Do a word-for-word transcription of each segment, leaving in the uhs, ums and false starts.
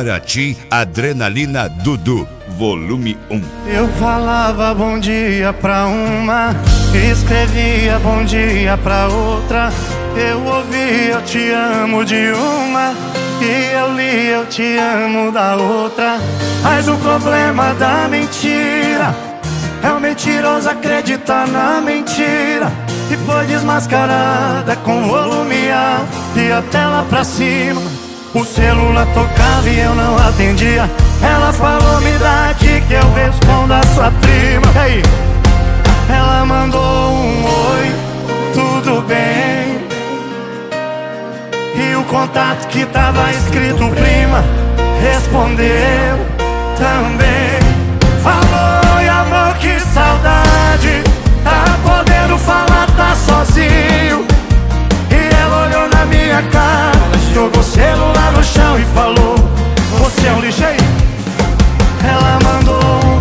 Para ti, Adrenalina Dudu, volume um. Eu falava bom dia pra uma, escrevia bom dia pra outra. Eu ouvia eu te amo de uma, e eu li eu te amo da outra. Mas o problema da mentira é o mentiroso acreditar na mentira, e foi desmascarada com volume alto e a tela pra cima. O celular tocava e eu não atendia. Ela falou, me dá aqui que eu respondo a sua prima. E aí? Ela mandou um oi, tudo bem? E o contato que tava escrito prima respondeu também. Falou, e amor, que saudade, tá podendo falar, tá sozinho. E ela olhou na minha cara, jogou o celular no chão e falou, você é um lixo aí. Ela mandou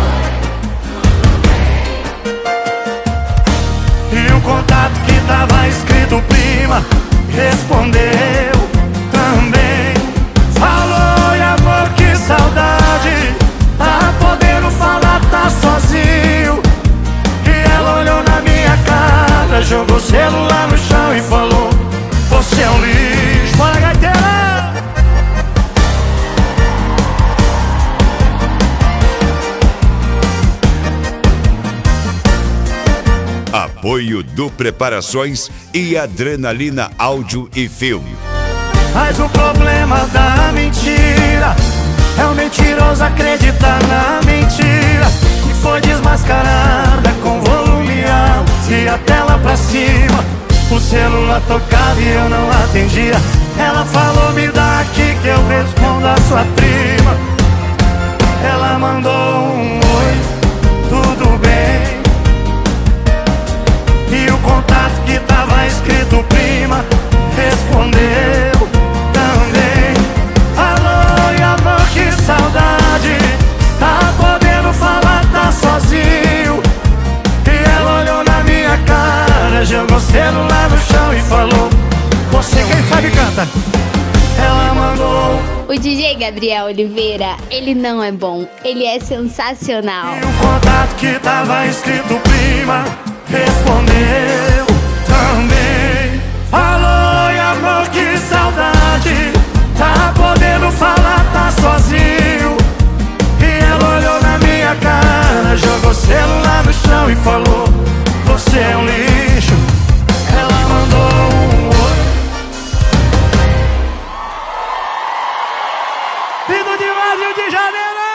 e o contato que tava escrito prima respondeu também. Falou, e amor, que saudade, tá podendo falar, tá sozinho. E ela olhou na minha cara, jogou o celular no chão e falou, você é um lixo. Bora, gaiteira! Apoio do Preparações e Adrenalina Áudio e Filme. Mas o problema da mentira é o mentiroso acreditar na mentira, e foi desmascarada com volume alto e a tela pra cima. O celular tocava e eu não atendia. Ela falou, me dá aqui que eu respondo a sua prima. Ela mandou um oi, tudo bem? E o contato que tava escrito prima respondeu também. Alô, e amor, que saudade, tá podendo falar, tá sozinho. E ela olhou na minha cara, jogou o celular no chão e falou, você quem sabe canta. Ela mandou. O D J Gabriel Oliveira, ele não é bom, ele é sensacional. E o contato que tava escrito prima respondeu também. Falou, e amor, que saudade, tá podendo falar, tá sozinho. E ela olhou na minha cara, jogou o celular no chão e falou, você é um lixo. Ela mandou um oi. Vindo de Rio de Janeiro.